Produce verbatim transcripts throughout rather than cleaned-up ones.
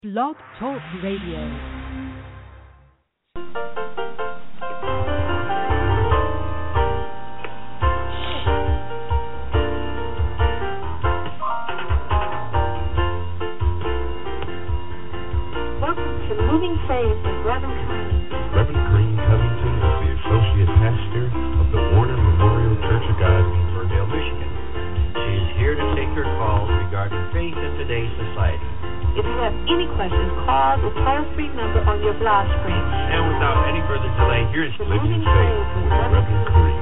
Blog Talk Radio. Moving Faith with Reverend Green. Reverend Green Covington is the Associate Pastor of the Warner Memorial Church of God in Ferndale, Michigan. She is here to take your calls regarding faith in today's society. If you have any questions, call the toll-free number on your blog screen. And without any further delay, here is Living Faith with Reverend Green.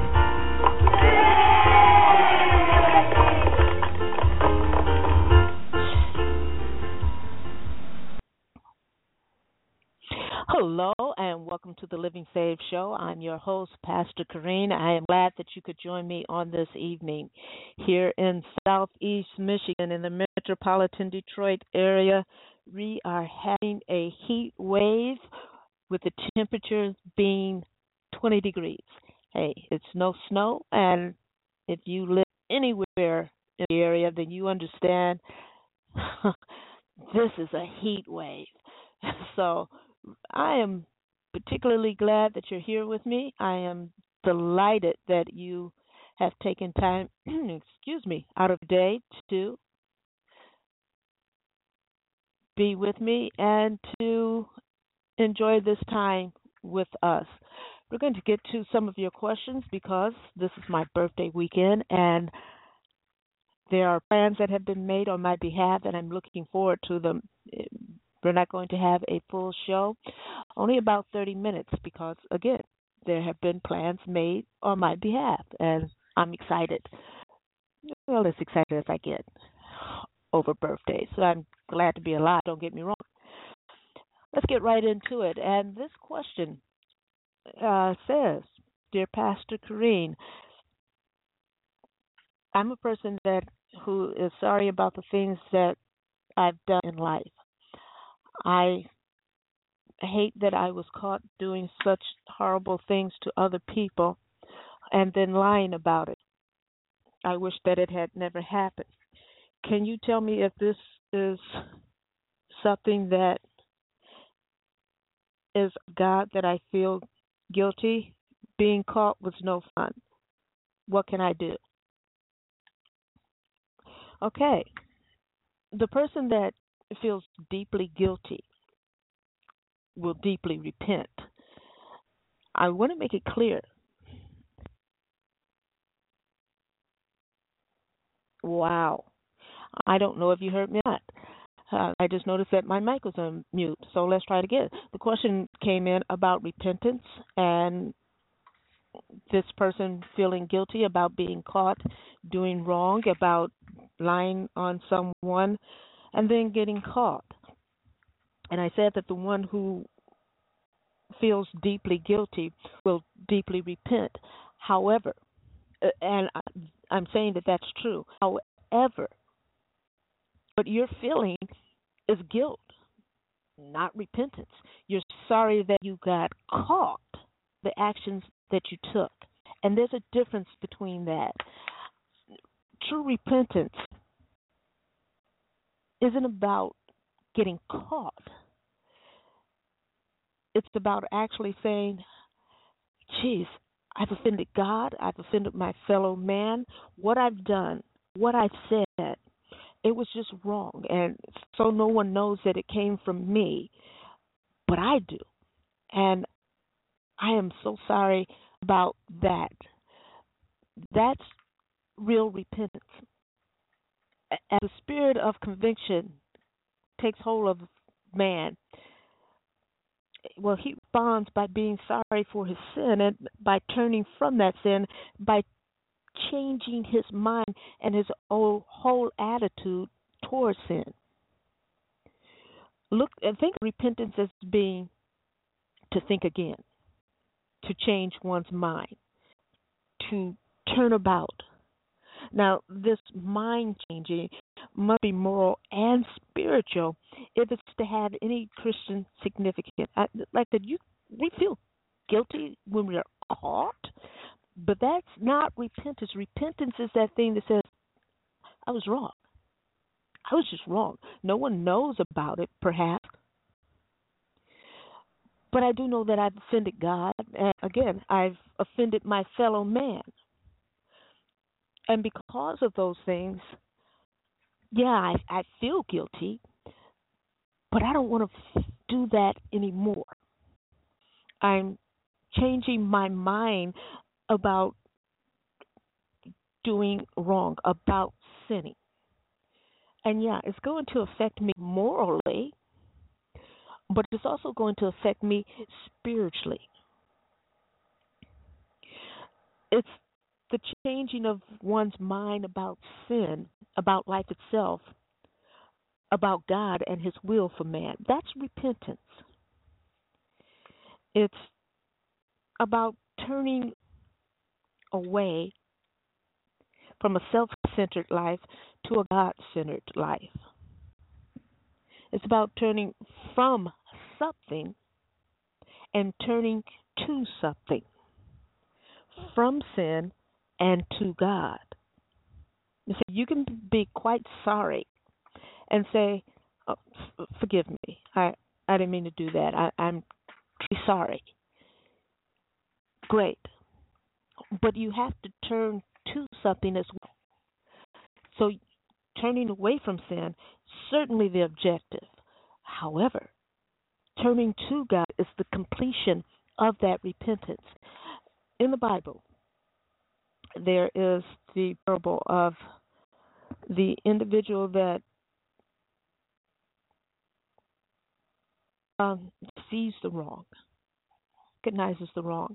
Hello and welcome to the Living Faith Show. I'm your host, Pastor Kareen. I am glad that you could join me on this evening here in Southeast Michigan in the metropolitan Detroit area. We are having a heat wave with the temperatures being twenty degrees. Hey, it's no snow, and if you live anywhere in the area, then you understand this is a heat wave. So I am particularly glad that you're here with me. I am delighted that you have taken time, excuse me, out of the day to be with me and to enjoy this time with us. We're going to get to some of your questions because this is my birthday weekend and there are plans that have been made on my behalf and I'm looking forward to them. We're not going to have a full show, only about thirty minutes because, again, there have been plans made on my behalf, and I'm excited. Well, as excited as I get over birthdays. So I'm glad to be alive, don't get me wrong. Let's get right into it. And this question uh, says, Dear Pastor Kareen, I'm a person that who is sorry about the things that I've done in life. I hate that I was caught doing such horrible things to other people and then lying about it. I wish that it had never happened. Can you tell me if this is something that is God that I feel guilty? Being caught was no fun. What can I do? Okay. The person that feels deeply guilty will deeply repent. I want to make it clear. Wow. I don't know if you heard me or not. Uh, I just noticed that my mic was on mute, so let's try it again. The question came in about repentance and this person feeling guilty about being caught doing wrong, about lying on someone, and then getting caught. And I said that the one who feels deeply guilty will deeply repent. However, uh, and I- I'm saying that that's true. However, what you're feeling is guilt, not repentance. You're sorry that you got caught, the actions that you took. And there's a difference between that. True repentance isn't about getting caught. It's about actually saying, geez, I've offended God, I've offended my fellow man. What I've done, what I've said, it was just wrong. And so no one knows that it came from me, but I do. And I am so sorry about that. That's real repentance. As the spirit of conviction takes hold of man, well, he responds by being sorry for his sin and by turning from that sin, by changing his mind and his whole, whole attitude towards sin. Look and think of repentance as being to think again, to change one's mind, to turn about. Now, this mind changing must be moral and spiritual if it's to have any Christian significance. I, like that, you we feel guilty when we are caught, but that's not repentance. Repentance is that thing that says, I was wrong. I was just wrong. No one knows about it, perhaps. But I do know that I've offended God. And again, I've offended my fellow man. And because of those things, yeah, I, I feel guilty, but I don't want to f- do that anymore. I'm changing my mind about doing wrong, about sinning. And yeah, it's going to affect me morally, but it's also going to affect me spiritually. It's the changing of one's mind about sin, about life itself, about God and His will for man. That's repentance. It's about turning away from a self-centered life to a God-centered life. It's about turning from something and turning to something, from sin and to God. You see, you can be quite sorry and say, oh, f- forgive me, I, I didn't mean to do that. I, I'm truly sorry. Great. But you have to turn to something as well. So turning away from sin, certainly the objective. However, turning to God is the completion of that repentance. In the Bible, there is the parable of the individual that um, sees the wrong, recognizes the wrong,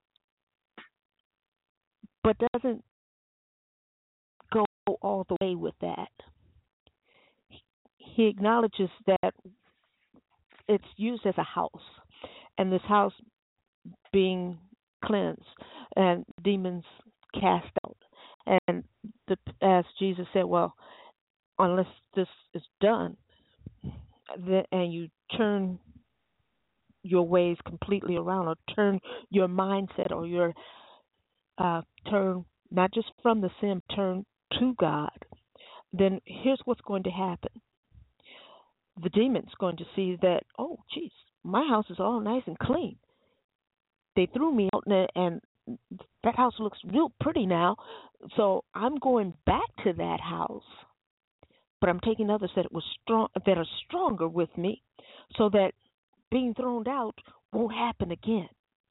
but doesn't go all the way with that. He acknowledges that it's used as a house, and this house being cleansed and demons cast out. And the, as Jesus said, well, unless this is done, the, and you turn your ways completely around, or turn your mindset, or your uh, turn not just from the sin, turn to God, then here's what's going to happen. The demon's going to see that, oh, geez, my house is all nice and clean. They threw me out, and, and that house looks real pretty now, so I'm going back to that house. But I'm taking others that was strong, that are stronger with me, so that being thrown out won't happen again.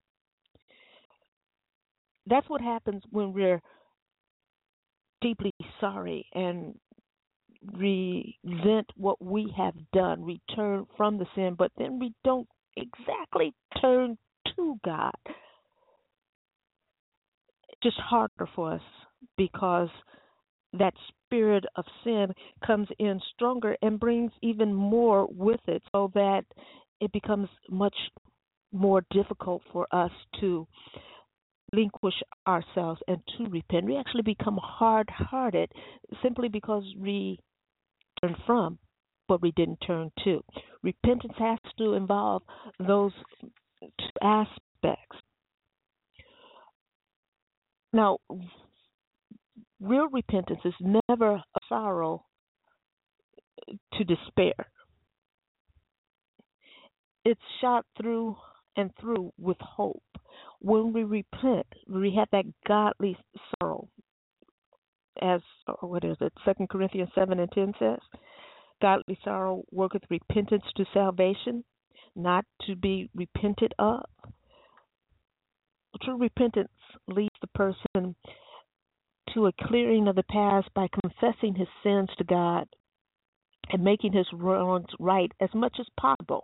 That's what happens when we're deeply sorry and resent what we have done, return from the sin, but then we don't exactly turn to God. It's just harder for us because that spirit of sin comes in stronger and brings even more with it, so that it becomes much more difficult for us to relinquish ourselves and to repent. We actually become hard-hearted simply because we turn from, but we didn't turn to. Repentance has to involve those two aspects. Now, real repentance is never a sorrow to despair. It's shot through and through with hope. When we repent, we have that godly sorrow, as what is it, Second Corinthians seven and ten says. Godly sorrow worketh repentance to salvation, not to be repented of. True repentance leads the person to a clearing of the past by confessing his sins to God and making his wrongs right as much as possible.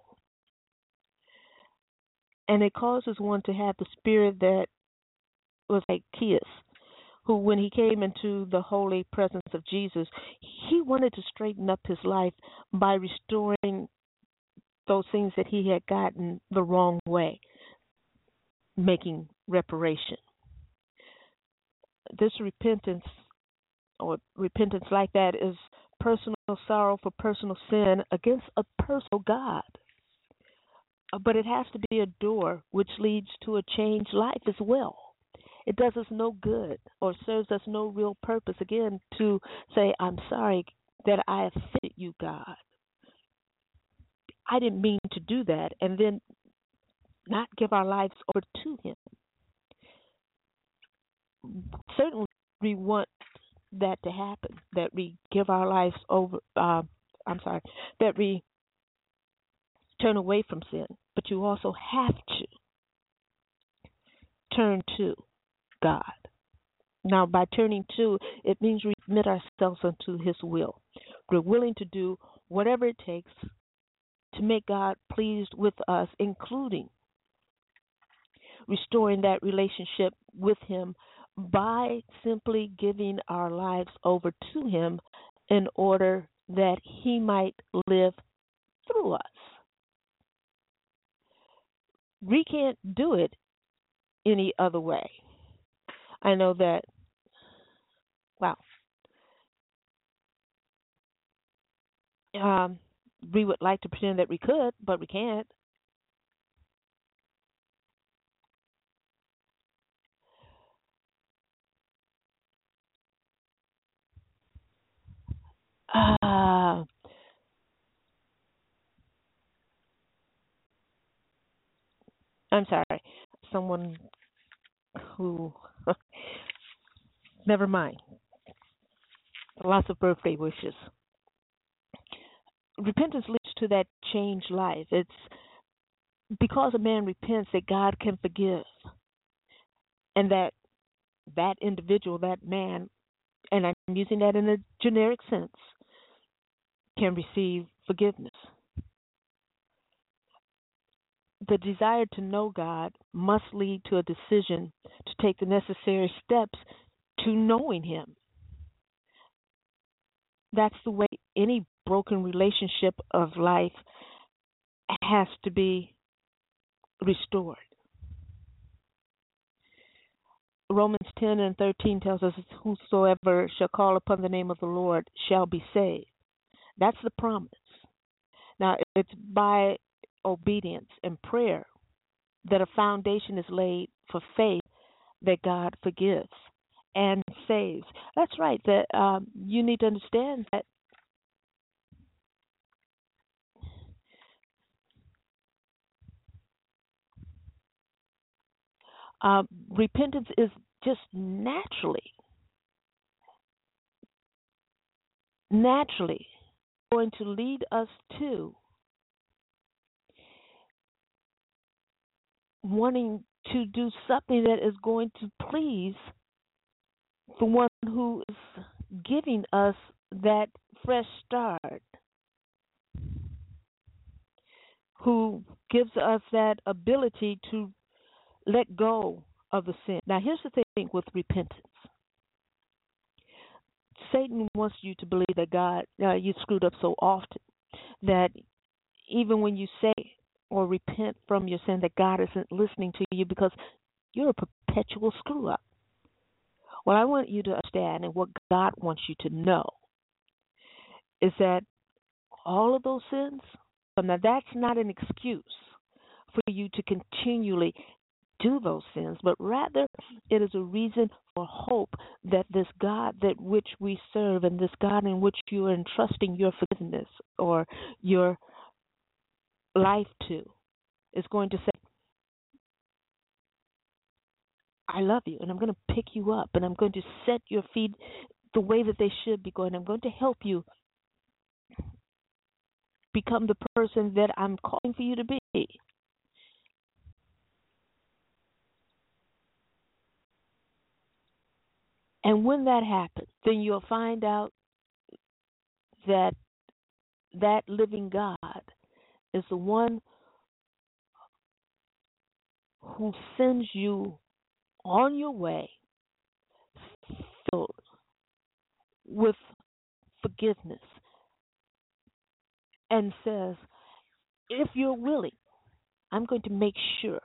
And it causes one to have the spirit that was like Zacchaeus, who, when he came into the holy presence of Jesus, he wanted to straighten up his life by restoring those things that he had gotten the wrong way, making reparation. This repentance, or repentance like that, is personal sorrow for personal sin against a personal God. But it has to be a door which leads to a changed life as well. It does us no good or serves us no real purpose, again, to say, I'm sorry, that I offended you, God. I didn't mean to do that, and then not give our lives over to Him. Certainly, we want that to happen, that we give our lives over, uh, I'm sorry, that we turn away from sin, but you also have to turn to God. Now, by turning to, it means we submit ourselves unto His will. We're willing to do whatever it takes to make God pleased with us, including restoring that relationship with Him by simply giving our lives over to Him in order that He might live through us. We can't do it any other way. I know that, wow, um, we would like to pretend that we could, but we can't. Uh, I'm sorry. Someone who, never mind. Lots of birthday wishes. Repentance leads to that changed life. It's because a man repents that God can forgive, and that that individual, that man, and I'm using that in a generic sense, can receive forgiveness. The desire to know God must lead to a decision to take the necessary steps to knowing Him. That's the way any broken relationship of life has to be restored. Romans ten and thirteen tells us, whosoever shall call upon the name of the Lord shall be saved. That's the promise. Now, it's by obedience and prayer that a foundation is laid for faith that God forgives and saves. That's right. That um, you need to understand that uh, repentance is just naturally, naturally going to lead us to wanting to do something that is going to please the one who is giving us that fresh start, who gives us that ability to let go of the sin. Now, here's the thing with repentance. Satan wants you to believe that God, uh, you screwed up so often that even when you say or repent from your sin, that God isn't listening to you because you're a perpetual screw up. What I want you to understand, and what God wants you to know, is that all of those sins, now that's not an excuse for you to continually do those sins, but rather it is a reason for hope that this God that which we serve and this God in which you are entrusting your forgiveness or your life to is going to say, I love you, and I'm going to pick you up, and I'm going to set your feet the way that they should be going. I'm going to help you become the person that I'm calling for you to be. And when that happens, then you'll find out that that living God is the one who sends you on your way filled with forgiveness and says, if you're willing, I'm going to make sure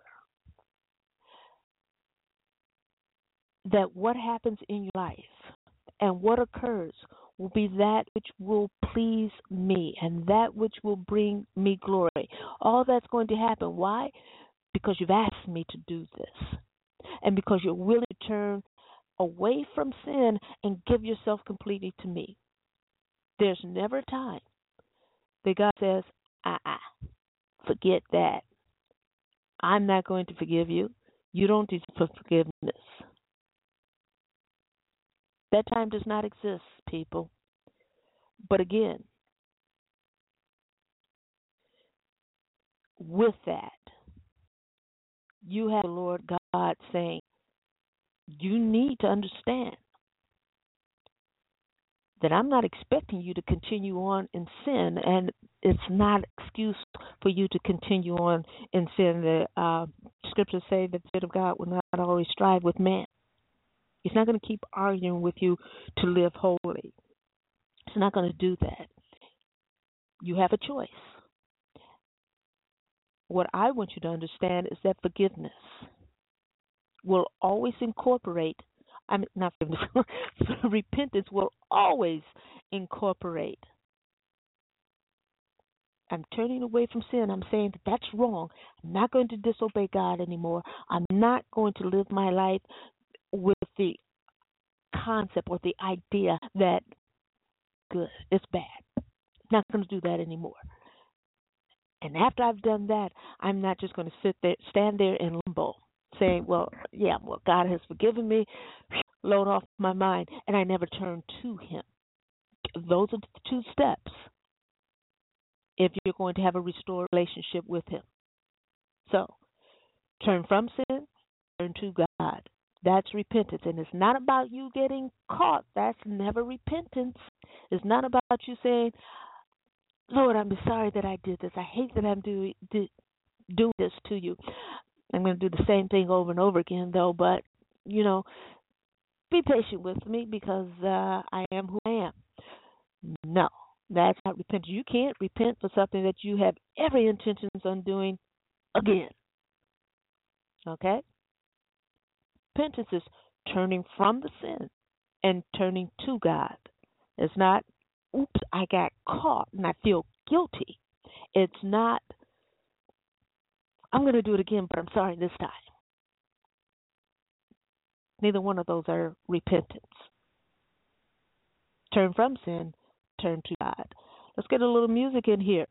that what happens in your life and what occurs will be that which will please me and that which will bring me glory. All that's going to happen. Why? Because you've asked me to do this. And because you're willing to turn away from sin and give yourself completely to me. There's never a time that God says, uh-uh, forget that. I'm not going to forgive you. You don't deserve forgiveness. That time does not exist, people. But again, with that, you have the Lord God saying, you need to understand that I'm not expecting you to continue on in sin, and it's not an excuse for you to continue on in sin. The uh, scriptures say that the Spirit of God will not always strive with man. He's not going to keep arguing with you to live holy. He's not going to do that. You have a choice. What I want you to understand is that forgiveness will always incorporate, I mean, not forgiveness, repentance will always incorporate. I'm turning away from sin. I'm saying that that's wrong. I'm not going to disobey God anymore. I'm not going to live my life with the concept or the idea that good, it's bad. I'm not going to do that anymore. And after I've done that, I'm not just going to sit there, stand there in limbo, saying, well, yeah, well, God has forgiven me, load off my mind, and I never turn to Him. Those are the two steps if you're going to have a restored relationship with Him. So, turn from sin, turn to God. That's repentance. And it's not about you getting caught. That's never repentance. It's not about you saying, Lord, I'm sorry that I did this. I hate that I'm doing do, doing this to you. I'm going to do the same thing over and over again, though. But, you know, be patient with me because uh, I am who I am. No, that's not repentance. You can't repent for something that you have every intentions on doing again. Okay? Repentance is turning from the sin and turning to God. It's not, oops, I got caught and I feel guilty. It's not, I'm going to do it again, but I'm sorry this time. Neither one of those are repentance. Turn from sin, turn to God. Let's get a little music in here.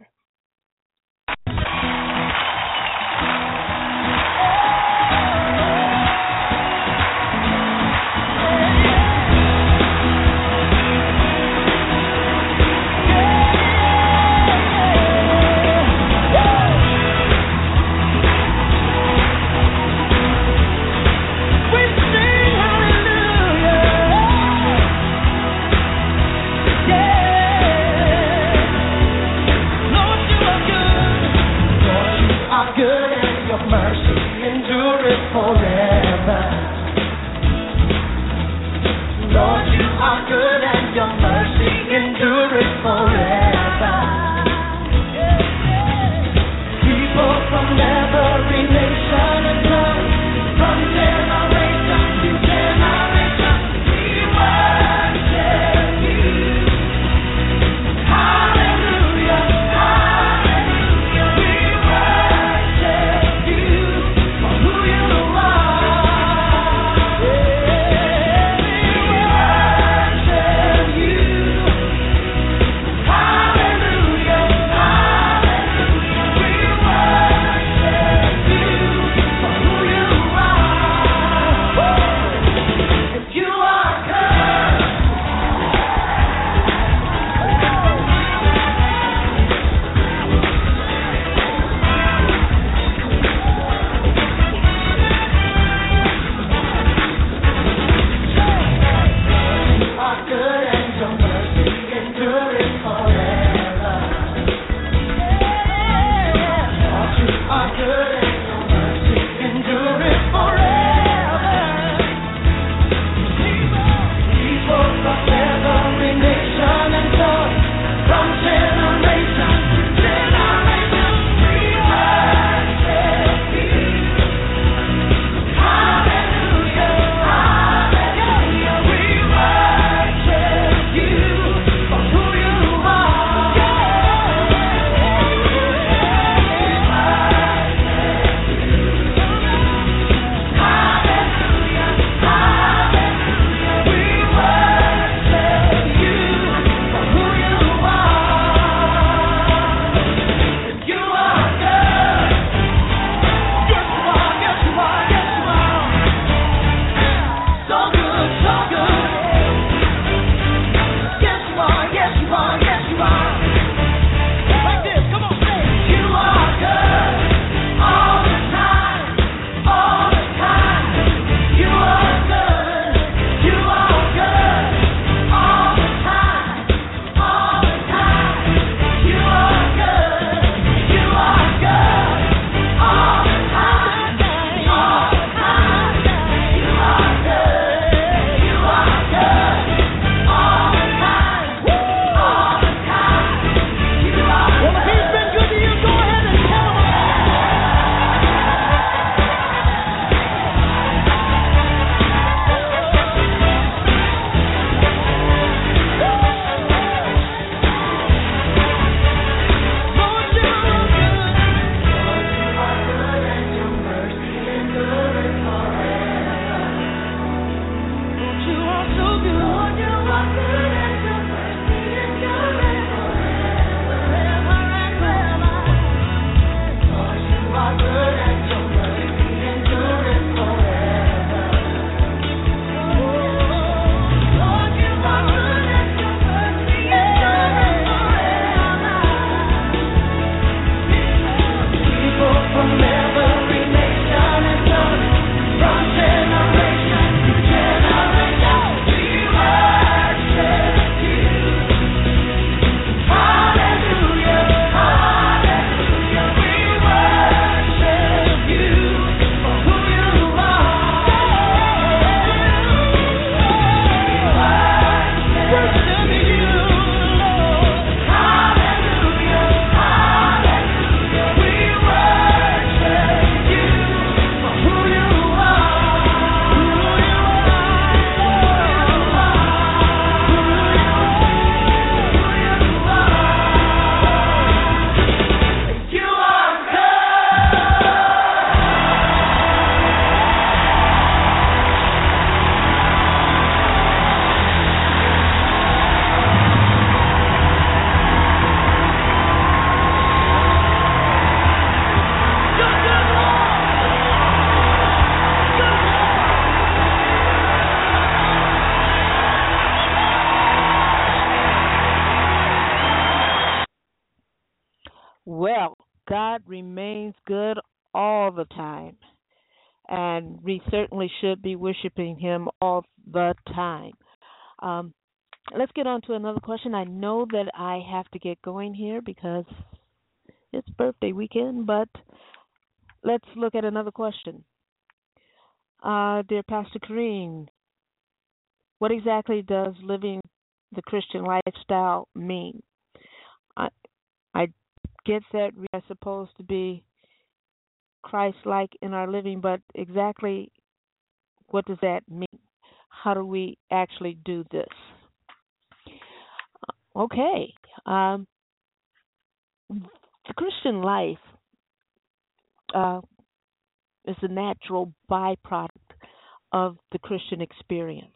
Hallelujah, hallelujah, we worship you. God remains good all the time, and we certainly should be worshiping Him all the time. Um, let's get on to another question. I know that I have to get going here because it's birthday weekend, but let's look at another question. Uh, dear Pastor Kareem, what exactly does living the Christian lifestyle mean? I, I get that we are supposed to be Christ-like in our living, but exactly what does that mean? How do we actually do this? Okay. Um, the Christian life uh, is a natural byproduct of the Christian experience,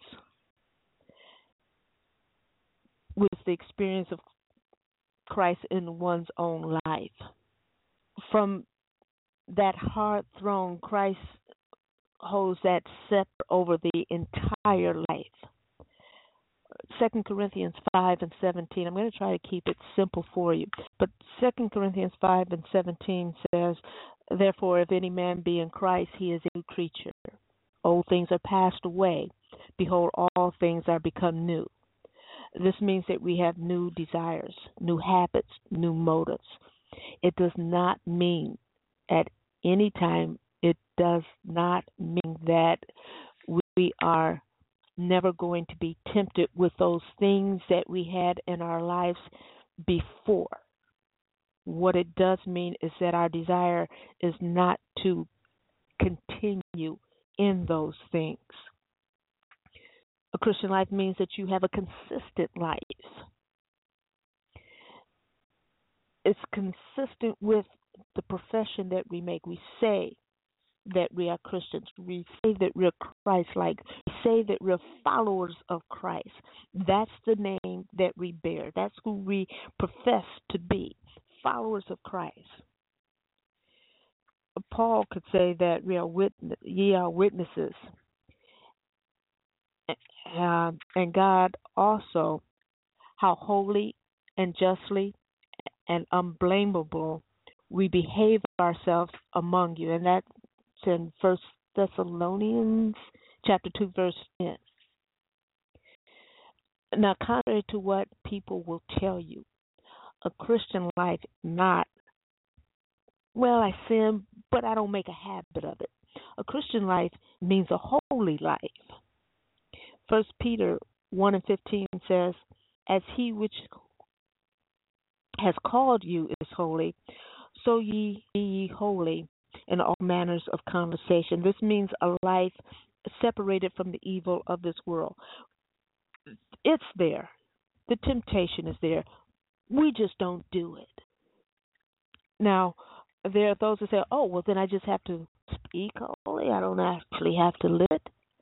with the experience of Christ in one's own life. From that hard throne, Christ holds that scepter over the entire life. Second Corinthians five and seventeen, I'm going to try to keep it simple for you, but Second Corinthians five and seventeen says, therefore, if any man be in Christ, he is a new creature. Old things are passed away. Behold, all things are become new. This means that we have new desires, new habits, new motives. It does not mean at any time, it does not mean that we are never going to be tempted with those things that we had in our lives before. What it does mean is that our desire is not to continue in those things. A Christian life means that you have a consistent life. It's consistent with the profession that we make. We say that we are Christians. We say that we're Christ-like. We say that we're followers of Christ. That's the name that we bear. That's who we profess to be, followers of Christ. Paul could say that we are witness, ye are witnesses. Uh, and God also, how holy and justly and unblameable we behave ourselves among you. And that's in First Thessalonians chapter two, verse ten. Now, contrary to what people will tell you, a Christian life not, well, I sin, but I don't make a habit of it. A Christian life means a holy life. First Peter one and fifteen says, as he which has called you is holy, so ye be ye holy in all manners of conversation. This means a life separated from the evil of this world. It's there. The temptation is there. We just don't do it. Now, there are those who say, oh, well, then I just have to speak holy. I don't actually have to live it.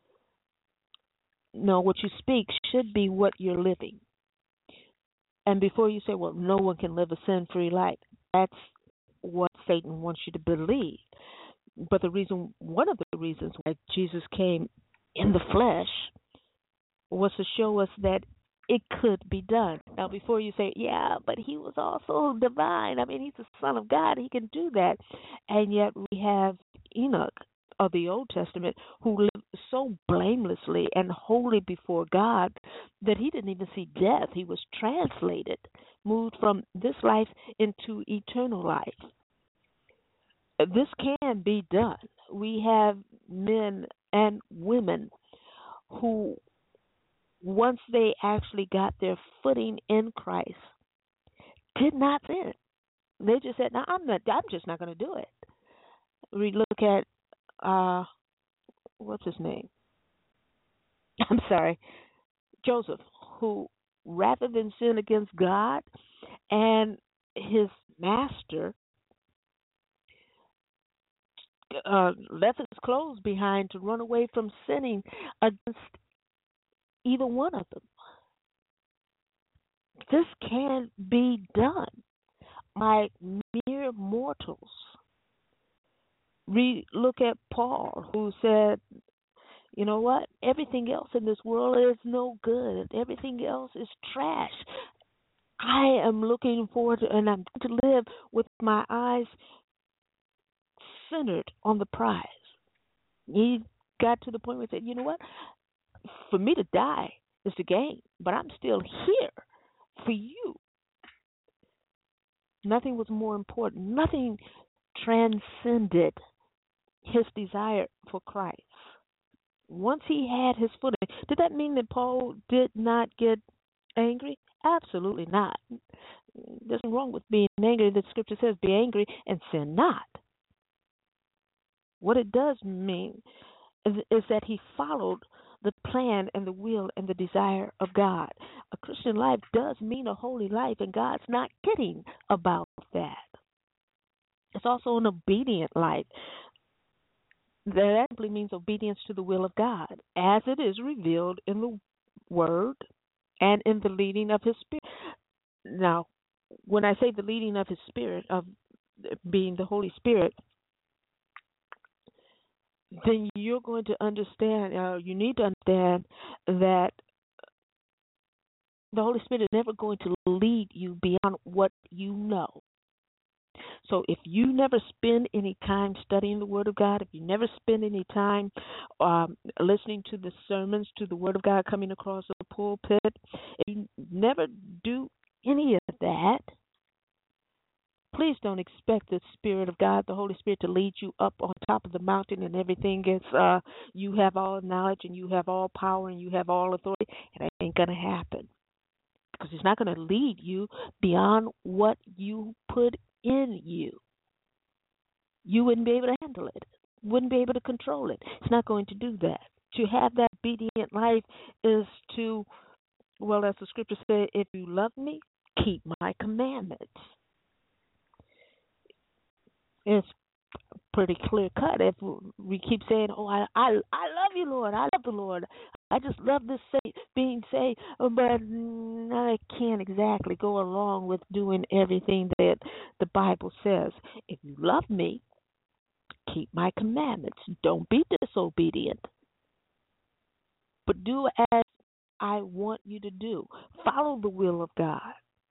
No, what you speak should be what you're living. And before you say, well, no one can live a sin-free life, that's what Satan wants you to believe. But the reason, one of the reasons why Jesus came in the flesh was to show us that it could be done. Now, before you say, yeah, but he was also divine. I mean, he's the Son of God. He can do that. And yet we have Enoch of the Old Testament who lived so blamelessly and holy before God that he didn't even see death. He was translated, moved from this life into eternal life. This can be done. We have men and women who, once they actually got their footing in Christ, did not sin. They just said, "No, I'm not. I'm just not going to do it." We look at uh, what's his name? I'm sorry, Joseph, who rather than sin against God and his master, uh, left his clothes behind to run away from sinning against either one of them. This can be done by mere mortals. We look at Paul, who said, you know what? Everything else in this world is no good. Everything else is trash. I am looking forward to, and I'm going to live with my eyes centered on the prize. He got to the point where he said, you know what? For me to die is the gain, but I'm still here for you. Nothing was more important. Nothing transcended his desire for Christ. Once he had his footing, did that mean that Paul did not get angry? Absolutely not. There's nothing wrong with being angry. The scripture says, be angry and sin not. What it does mean is, is that he followed the plan and the will and the desire of God. A Christian life does mean a holy life, and God's not kidding about that. It's also an obedient life. That simply means obedience to the will of God, as it is revealed in the Word and in the leading of His Spirit. Now, when I say the leading of His Spirit, of being the Holy Spirit, then you're going to understand, uh, you need to understand that the Holy Spirit is never going to lead you beyond what you know. So if you never spend any time studying the Word of God, if you never spend any time um, listening to the sermons, to the Word of God coming across the pulpit, if you never do any of that, please don't expect the Spirit of God, the Holy Spirit, to lead you up on top of the mountain and everything is, uh, you have all knowledge and you have all power and you have all authority. It ain't going to happen, because He's not going to lead you beyond what you put in you. You wouldn't be able to handle it, wouldn't be able to control it. It's not going to do that. To have that obedient life is to, well, as the scripture says, if you love me, keep my commandments. It's pretty clear cut. If we keep saying, oh, I, I, I love you, Lord, I love the Lord, I just love this say, being saved, but I can't exactly go along with doing everything that the Bible says. If you love me, keep my commandments. Don't be disobedient, but do as I want you to do. Follow the will of God.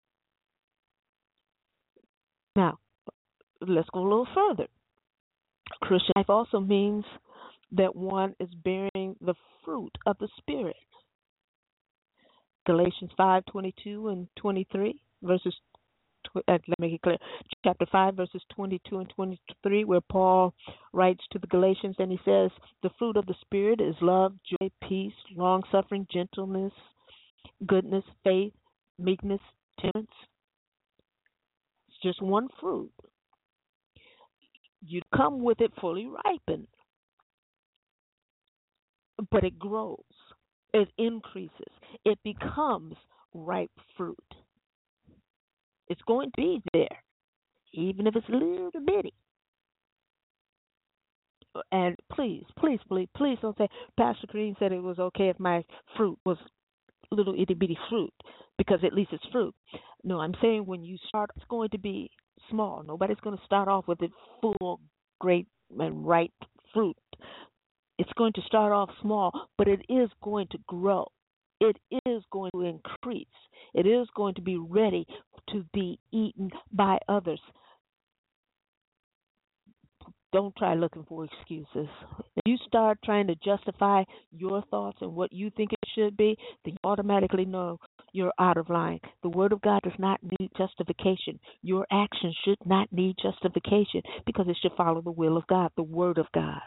Now, let's go a little further. Christian life also means that one is bearing the fruit of the Spirit. Galatians five twenty-two and twenty-three, verses, uh, let me make it clear, chapter five, verses twenty-two and twenty-three, where Paul writes to the Galatians and he says, the fruit of the Spirit is love, joy, peace, long-suffering, gentleness, goodness, faith, meekness, temperance. It's just one fruit. You come with it fully ripened, but it grows, it increases, it becomes ripe fruit. It's going to be there, even if it's a little bitty. And please, please, please, please don't say, Pastor Kareem said it was okay if my fruit was little itty bitty fruit, because at least it's fruit. No, I'm saying when you start, it's going to be small. Nobody's going to start off with it full, great, and ripe fruit. It's going to start off small, but it is going to grow. It is going to increase. It is going to be ready to be eaten by others. Don't try looking for excuses. If you start trying to justify your thoughts and what you think it should be, then you automatically know you're out of line. The Word of God does not need justification. Your actions should not need justification, because it should follow the will of God, the Word of God.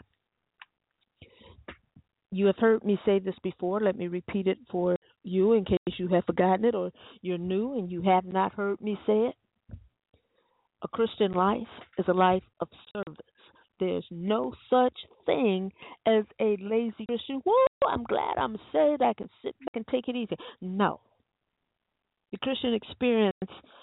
You have heard me say this before. Let me repeat it for you in case you have forgotten it or you're new and you have not heard me say it. A Christian life is a life of service. There's no such thing as a lazy Christian. Whoa, I'm glad I'm saved. I can sit back and take it easy. No. The Christian experience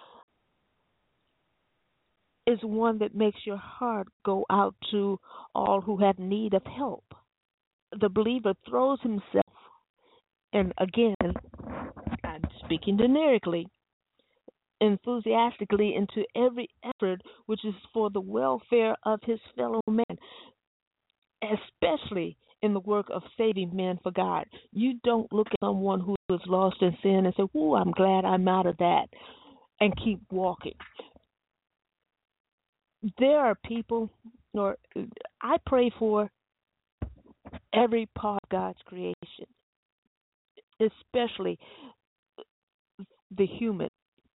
is one that makes your heart go out to all who have need of help. The believer throws himself, and again, I'm speaking generically, enthusiastically into every effort which is for the welfare of his fellow man, especially in the work of saving men for God. You don't look at someone who is lost in sin and say, "Ooh, I'm glad I'm out of that," and keep walking. There are people Or I pray for every part of God's creation, especially the human.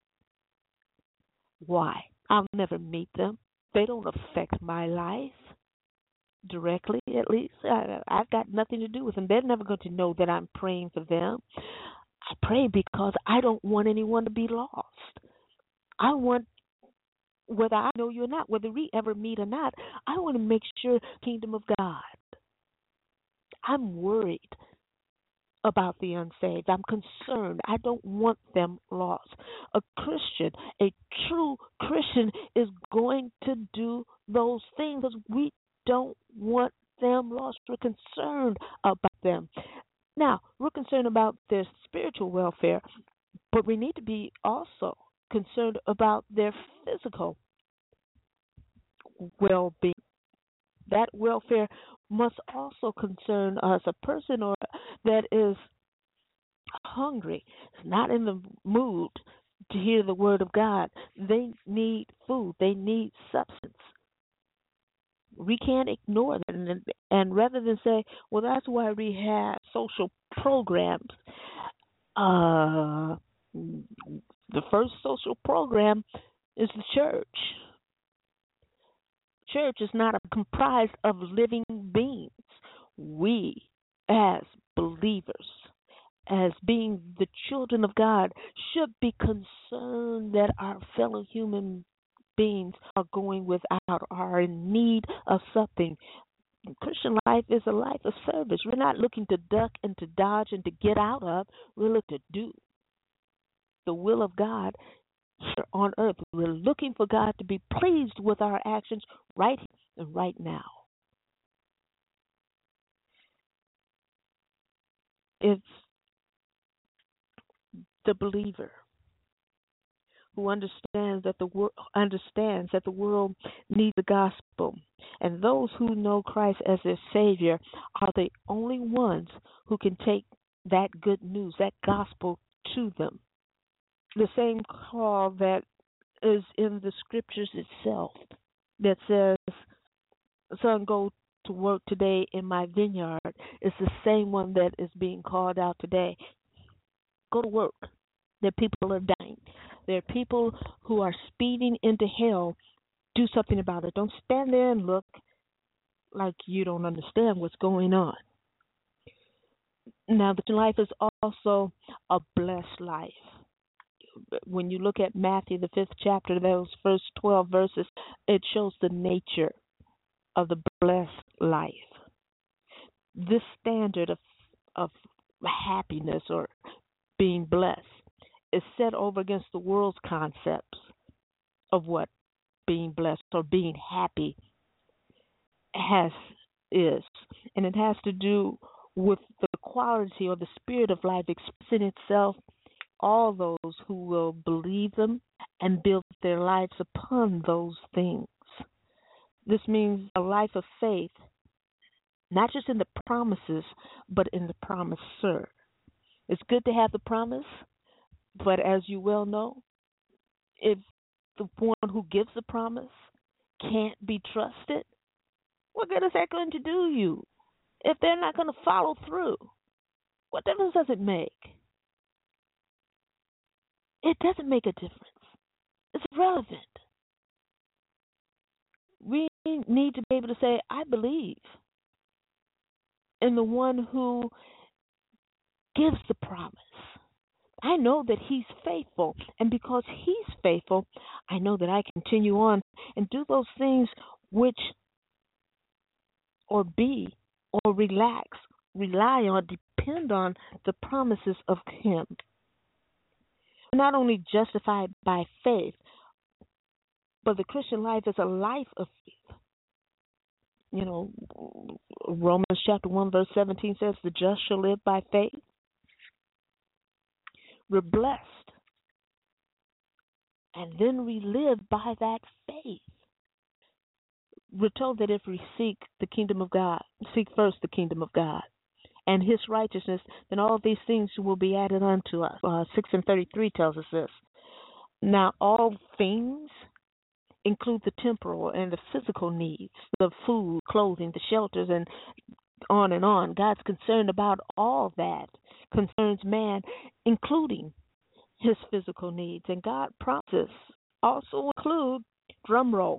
Why? I'll never meet them. They don't affect my life directly, at least. I, I've got nothing to do with them. They're never going to know that I'm praying for them. I pray because I don't want anyone to be lost. I want, whether I know you or not, whether we ever meet or not, I want to make sure kingdom of God. I'm worried about the unsaved. I'm concerned. I don't want them lost. A Christian, a true Christian, is going to do those things because we don't want them lost. We're concerned about them. Now, we're concerned about their spiritual welfare, but we need to be also concerned about their physical well-being. That welfare must also concern us. A person or that is hungry, is not in the mood to hear the word of God. They need food. They need substance. We can't ignore that. And, and rather than say, well, that's why we have social programs, uh, the first social program is the church. Church is not comprised of living beings. We, as believers, as being the children of God, should be concerned that our fellow human beings are going without, are in need of something. Christian life is a life of service. We're not looking to duck and to dodge and to get out of. We're looking to do the will of God here on earth. We're looking for God to be pleased with our actions right here and right now. It's the believer who understands that the wor- understands that the world needs the gospel, and those who know Christ as their Savior are the only ones who can take that good news, that gospel, to them. The same call that is in the scriptures itself that says, "Son, go to work today in my vineyard," is the same one that is being called out today. Go to work. There people are dying. There are people who are speeding into hell. Do something about it. Don't stand there and look like you don't understand what's going on. Now, the life is also a blessed life. When you look at Matthew, the fifth chapter, those first twelve verses, it shows the nature of the blessed life. This standard of of happiness or being blessed is set over against the world's concepts of what being blessed or being happy has is, and it has to do with the quality or the spirit of life expressing itself. All those who will believe them and build their lives upon those things. This means a life of faith, not just in the promises, but in the promiser. It's good to have the promise, but as you well know, if the one who gives the promise can't be trusted, what good is that going to do you? If they're not going to follow through, what difference does it make? It doesn't make a difference. It's irrelevant. We need to be able to say, I believe in the one who gives the promise. I know that he's faithful, and because he's faithful, I know that I continue on and do those things which, or be, or relax, rely on, depend on the promises of him. Not only justified by faith, but the Christian life is a life of faith. You know, Romans chapter one, verse seventeen says, the just shall live by faith. We're blessed. And then we live by that faith. We're told that if we seek the kingdom of God, seek first the kingdom of God and his righteousness, then all these things will be added unto us. Uh, six and thirty-three tells us this. Now, all things include the temporal and the physical needs, the food, clothing, the shelters, and on and on. God's concerned about all that concerns man, including his physical needs. And God promises also include, drum roll,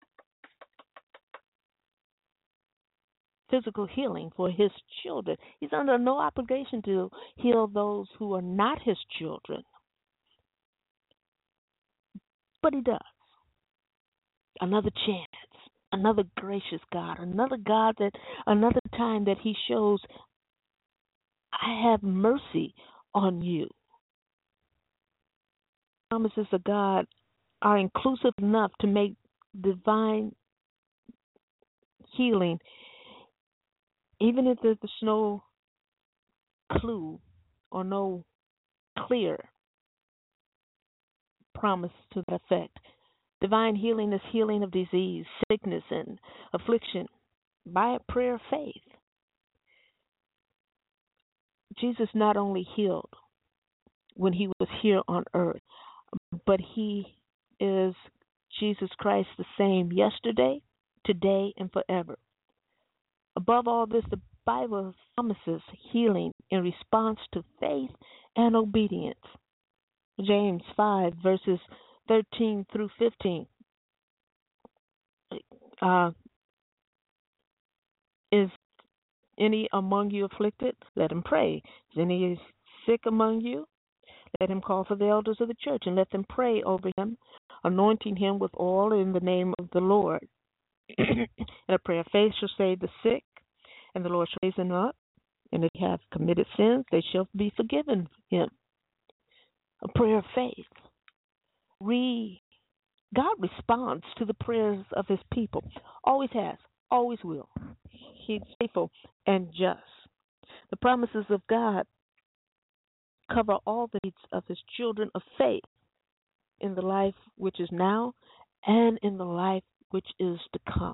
physical healing for his children. He's under no obligation to heal those who are not his children. But he does. Another chance, another gracious God, another God that, another time that he shows, I have mercy on you. Promises of God are inclusive enough to make divine healing, even if there's no clue or no clear promise to that effect. Divine healing is healing of disease, sickness, and affliction by a prayer of faith. Jesus not only healed when he was here on earth, but he is Jesus Christ the same yesterday, today, and forever. Above all this, the Bible promises healing in response to faith and obedience. James five, verses thirteen through fifteen. Uh, is any among you afflicted? Let him pray. Is any sick among you? Let him call for the elders of the church and let them pray over him, anointing him with oil in the name of the Lord. And a prayer of faith shall save the sick, and the Lord shall raise them up. And if they have committed sins, they shall be forgiven him. A prayer of faith. Re- God responds to the prayers of his people. Always has, always will. He's faithful and just. The promises of God cover all the needs of his children of faith in the life which is now and in the life which is to come.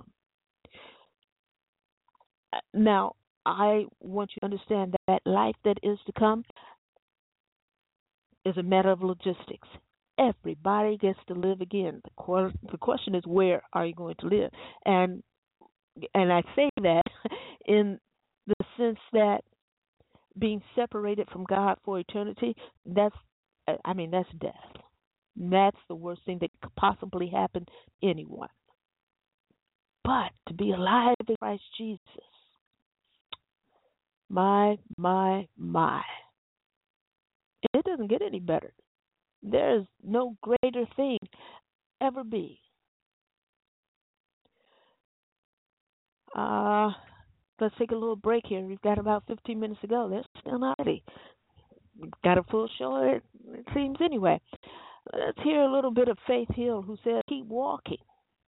Now, I want you to understand that life that is to come is a matter of logistics. Everybody gets to live again. The, qu- the question is, where are you going to live? And and I say that in the sense that being separated from God for eternity, that's, I mean, that's death. That's the worst thing that could possibly happen to anyone. But to be alive in Christ Jesus, my, my, my. It doesn't get any better. There is no greater thing ever be. Uh, let's take a little break here. We've got about fifteen minutes to go. That's still not ready. We've got a full show, it, it seems anyway. Let's hear a little bit of Faith Hill, who said, keep walking.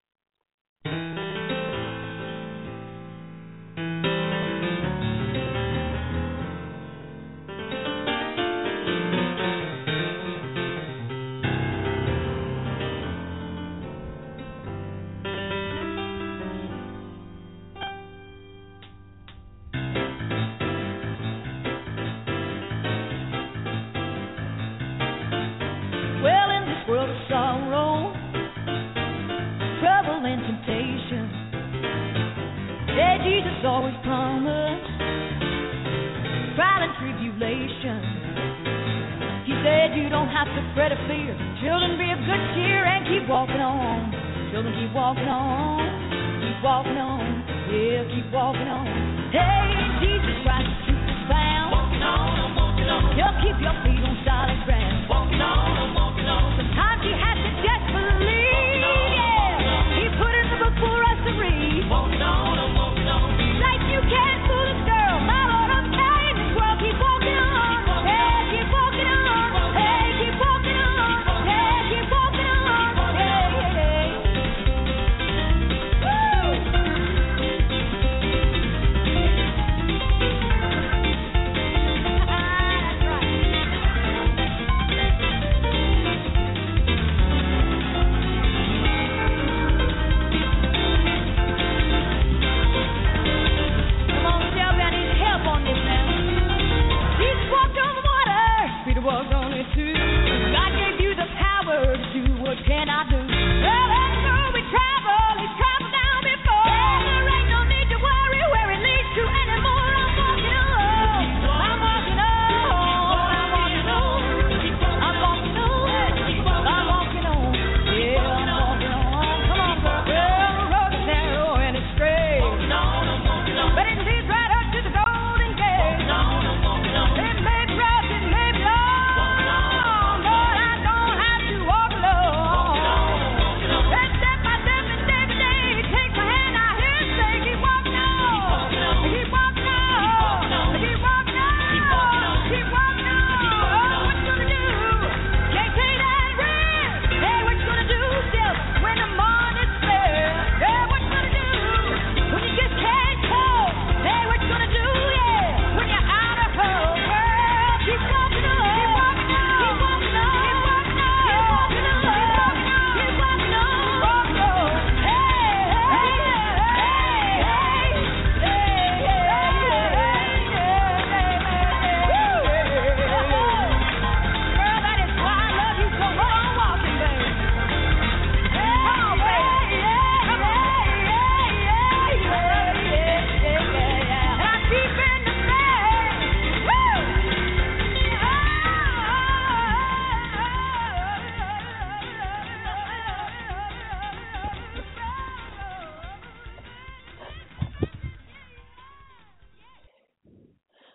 Jesus always promised trial and tribulation. He said you don't have to fret or fear. Children, be of good cheer and keep walking on. Children, keep walking on. Keep walking on. Yeah, keep walking on. Hey, Jesus Christ, the truth is found. Walking on, I'm walking on. He'll keep your feet on solid ground. Walking on, I'm walking on. Sometimes you have to just believe. Yeah, he put in the book for us to read. Walking on, I'm walking on. Like you can't fool this girl. My Lord, I'm carrying this world. Keep walking on. Hey, keep walking on. Hey, keep walking on. Hey, keep walking on. Hey, hey. Woo!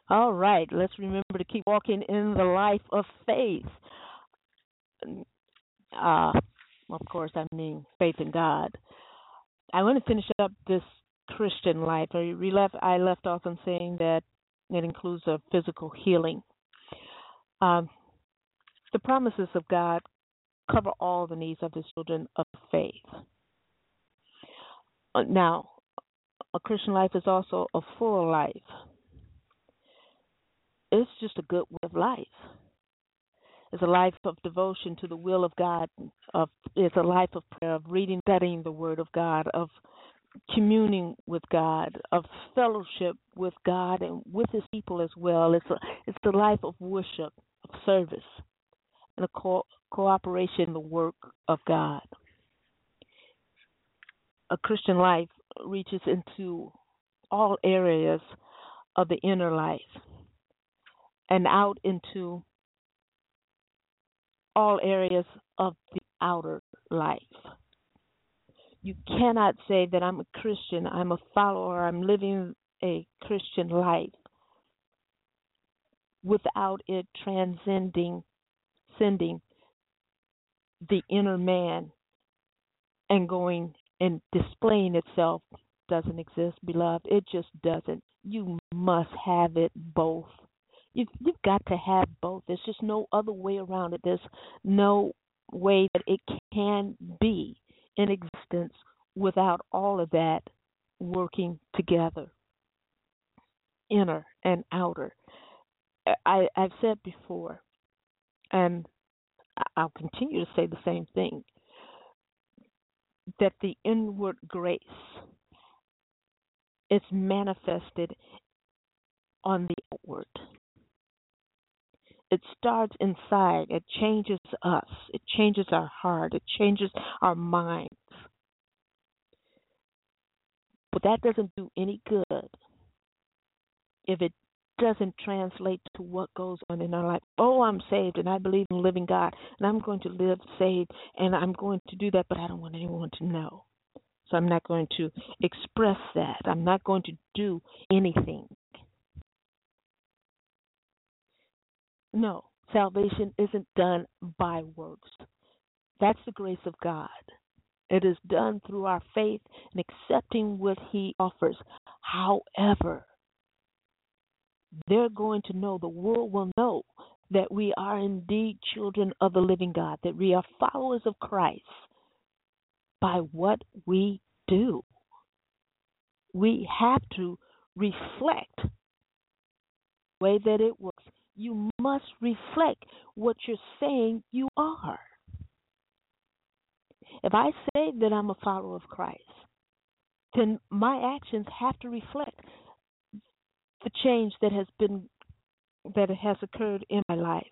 All right, let's remember to keep walking in the life of faith. Uh, of course, I mean faith in God. I want to finish up this Christian life. I we left, I left off on saying that it includes a physical healing. Um, the promises of God cover all the needs of His children of faith. Uh, Now, a Christian life is also a full life. It's just a good way of life. It's a life of devotion to the will of God. Of it's a life of prayer, of reading, studying the Word of God, of communing with God, of fellowship with God and with His people as well. It's a it's a life of worship, of service, and a co- cooperation in the work of God. A Christian life reaches into all areas of the inner life and out into all areas of the outer life. You cannot say that I'm a Christian, I'm a follower, I'm living a Christian life without it transcending sending the inner man and going and displaying itself. Doesn't exist, beloved. It just doesn't. You must have it both. You've, you've got to have both. There's just no other way around it. There's no way that it can be in existence without all of that working together, inner and outer. I, I've said before, and I'll continue to say the same thing, that the inward grace is manifested on the outward. It starts inside. It changes us. It changes our heart. It changes our minds. But that doesn't do any good if it doesn't translate to what goes on in our life. Oh, I'm saved and I believe in the living God and I'm going to live saved and I'm going to do that, but I don't want anyone to know. So I'm not going to express that. I'm not going to do anything. No, salvation isn't done by works. That's the grace of God. It is done through our faith and accepting what He offers. However, they're going to know, the world will know, that we are indeed children of the living God, that we are followers of Christ by what we do. We have to reflect the way that it works. You must reflect what you're saying you are. If I say that I'm a follower of Christ, then my actions have to reflect the change that has been that has occurred in my life.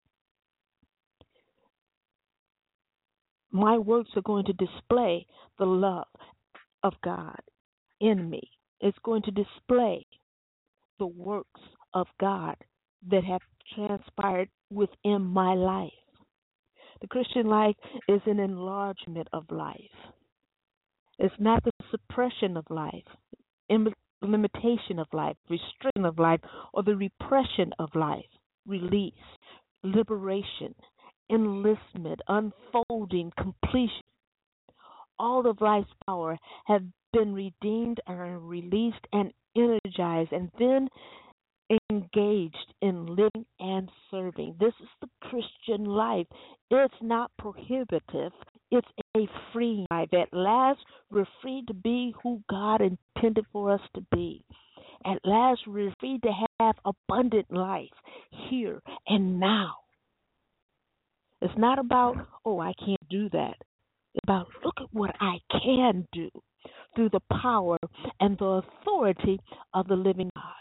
My works are going to display the love of God in me. It's going to display the works of God that have transpired within my life. The Christian life is an enlargement of life. It's not the suppression of life, limitation of life, restriction of life, or the repression of life. Release, liberation, enlistment, unfolding, completion. All of life's power have been redeemed and released and energized and then engaged in living and serving. This is the Christian life. It's not prohibitive. It's a free life. At last, we're free to be who God intended for us to be. At last, we're free to have abundant life here and now. It's not about, oh, I can't do that. It's about, look at what I can do through the power and the authority of the living God.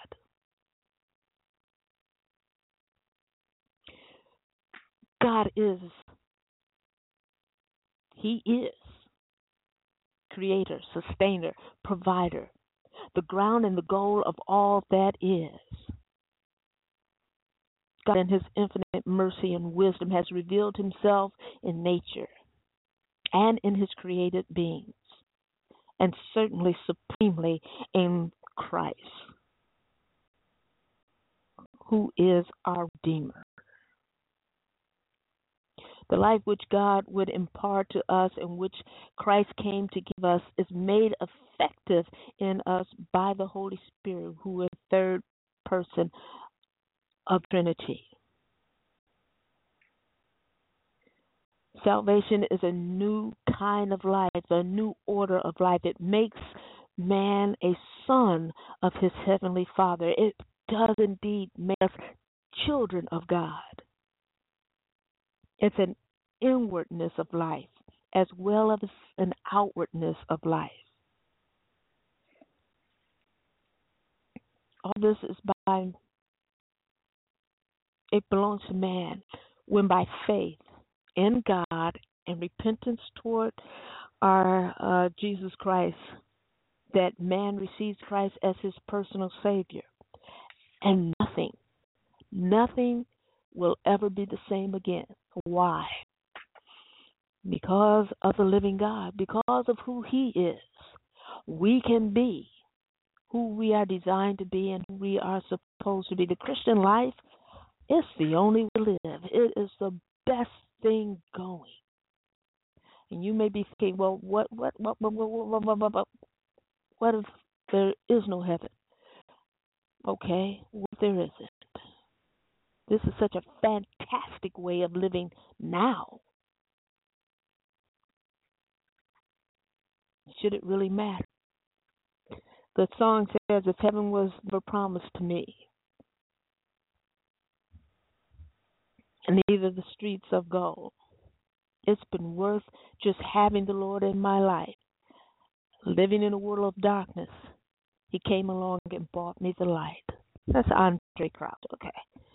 God is, He is creator, sustainer, provider, the ground and the goal of all that is. God, in His infinite mercy and wisdom, has revealed Himself in nature and in His created beings, and certainly supremely in Christ. who is our Redeemer. The life which God would impart to us and which Christ came to give us is made effective in us by the Holy Spirit, who is the third person of Trinity. Salvation is a new kind of life, a new order of life. It makes man a son of his heavenly Father. It does indeed make us children of God. It's an inwardness of life as well as an outwardness of life. All this is by, it belongs to man when by faith in God and repentance toward our uh, Jesus Christ, that man receives Christ as his personal Savior. And nothing, nothing will ever be the same again. Why? Because of the living God, because of who he is. We can be who we are designed to be and who we are supposed to be. The Christian life is the only way to live. It is the best thing going. And you may be thinking, well, what, what, what, what, what, what, what, what, what, what if there is no heaven? Okay, what if there isn't? This is such a fantastic way of living now. Should it really matter? The song says, if heaven was never promised to me, and neither the streets of gold, it's been worth just having the Lord in my life. Living in a world of darkness, he came along and brought me the light. That's Andre Crouch, okay.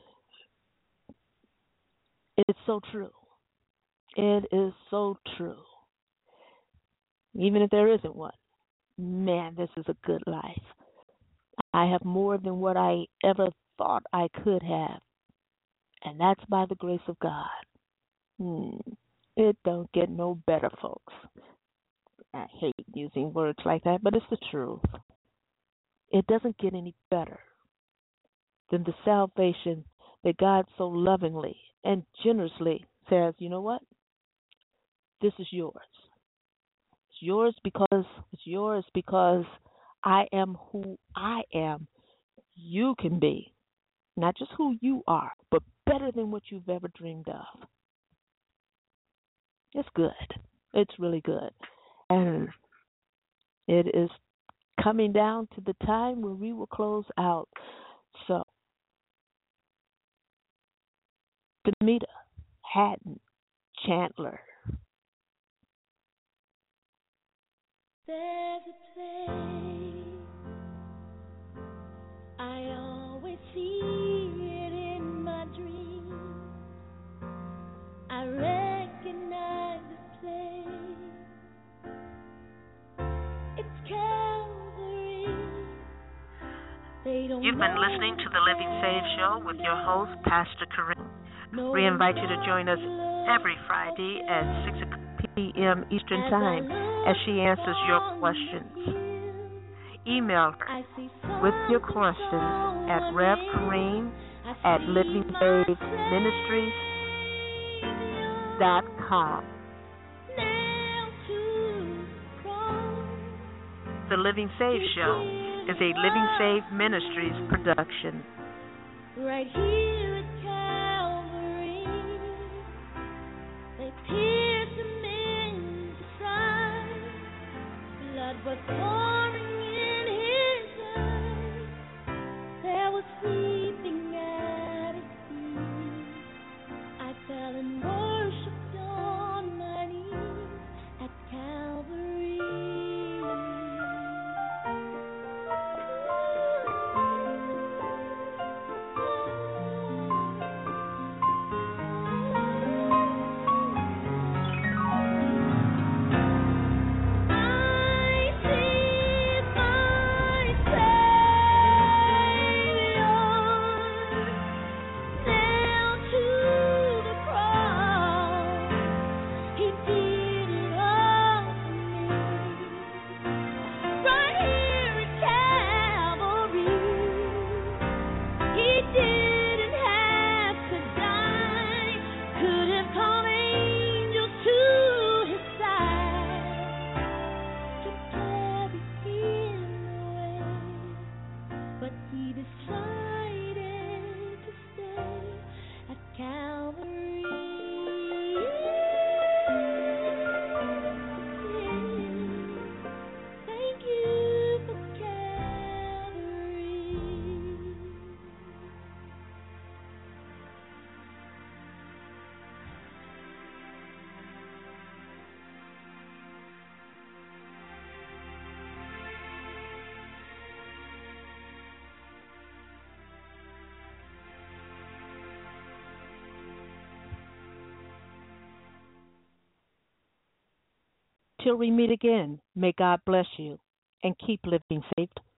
It's so true. It is so true. Even if there isn't one, man, this is a good life. I have more than what I ever thought I could have, and that's by the grace of God. Hmm. It don't get no better, folks. I hate using words like that, but it's the truth. It doesn't get any better than the salvation that God so lovingly and generously says, you know what? This is yours. It's yours because it's yours because I am who I am. You can be. Not just who you are, but better than what you've ever dreamed of. It's good. It's really good. And it is coming down to the time where we will close out. So, Demita, Hatton, Chandler. There's a place I always see it in my dreams. I recognize this place. It's Calvary. They don't You've been listening to the Living Saved Show with your host, Pastor Kareem. We invite you to join us every Friday at six p.m. Eastern Time as she answers your questions. Email her with your questions at Rev Kareem at living saved ministries dot com. The Living Saved Show is a Living Saved Ministries production. Right here at Calvary, they pierced him in the side, blood was pouring in his eyes, there was weeping at his feet. I fell and worshipped on my knees at Calvary. I see decided to stay at Calvary. Thank you for Calvary. Till we meet again, may God bless you and keep living saved.